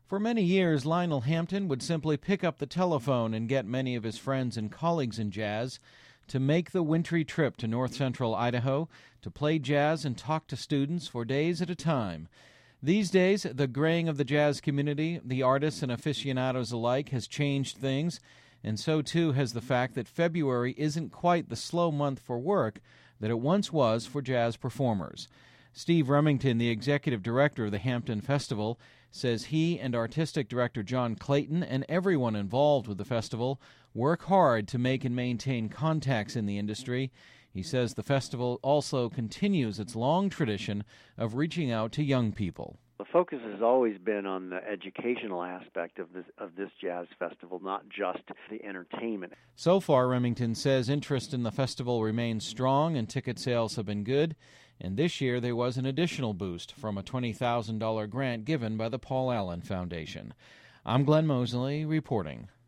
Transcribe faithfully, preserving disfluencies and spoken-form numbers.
For many years, Lionel Hampton would simply pick up the telephone and get many of his friends and colleagues in jazz to make the wintry trip to north central Idaho to play jazz and talk to students for days at a time. These days, the graying of the jazz community, the artists and aficionados alike, has changed things, and so too has the fact that February isn't quite the slow month for work that it once was for jazz performers. Steve Remington, the executive director of the Hampton Festival, says he and artistic director John Clayton and everyone involved with the festival work hard to make and maintain contacts in the industry. He says the festival also continues its long tradition of reaching out to young people. The focus has always been on the educational aspect of this of this jazz festival, not just the entertainment. So far, Remington says interest in the festival remains strong and ticket sales have been good. And this year there was an additional boost from a twenty thousand dollars grant given by the Paul Allen Foundation. I'm Glenn Mosley reporting.